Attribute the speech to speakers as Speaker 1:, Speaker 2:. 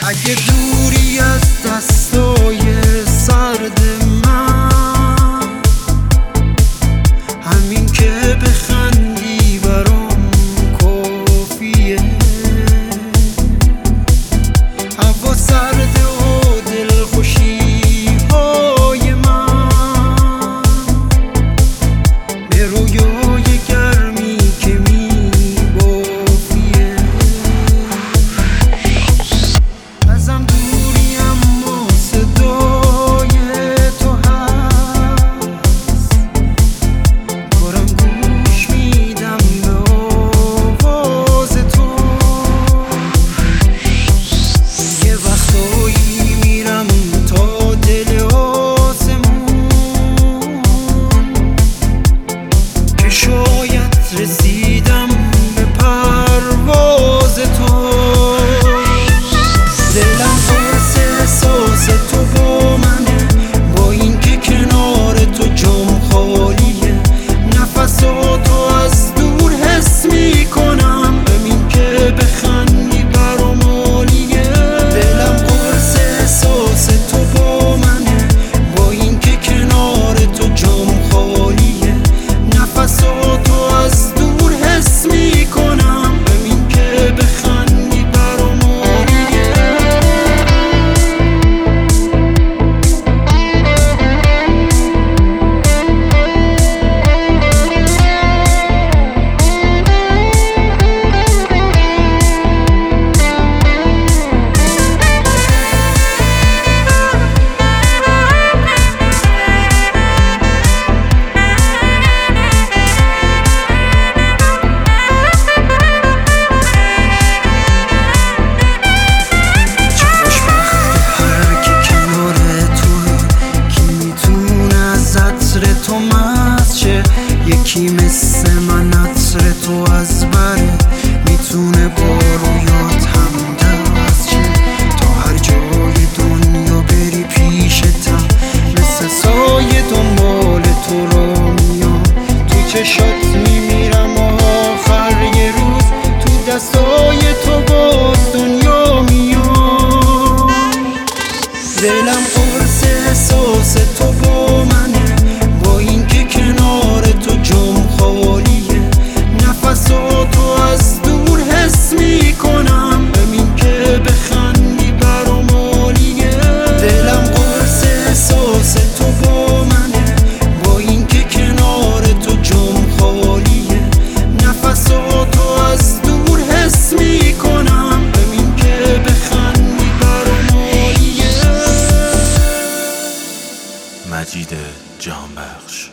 Speaker 1: اگه دوری از دستای سرد من، همین که بخندی برام کافیه. هوا سرد و دلخوشی های من به رویای گرمی که می بافیه. ازم دوری اما صدای تو هست، دارم گوش میدم به آواز تو. یه وقتایی میرم تا دل آسمون که شاید رسیدم به پرواز تو. دلم قرص احساس تو با منه، با اینکه کنار تو جام خالیه. نفساتو از دور حس میکنم، همین که بخندی برام عالیه. دلم قرص احساس تو با منه، با اینکه کنار تو جام خالیه. نفساتو از دور حس میکنم، همین که بخندی برام عالیه. تو مست شه، یکی مثل من عطر تو از بره میتونه با رویات هم دست شه. تا هر جای دنیا بری پیشتم، مثل سایه دنبال تو را میام. تو چشات میمیرم و آخر یه روز تو دستای تو باز دنیا میام. دلم قرص احساس تو با منه، با اینکه کنار تو جام خالیه. نفساتو از دور حس میکنم، همین که بخندی برام عالیه. دلم قرص احساس تو با منه، با اینکه کنار تو جام خالیه. نفساتو از دور حس میکنم، همین که بخندی برام عالیه.
Speaker 2: مجید جهانبخش.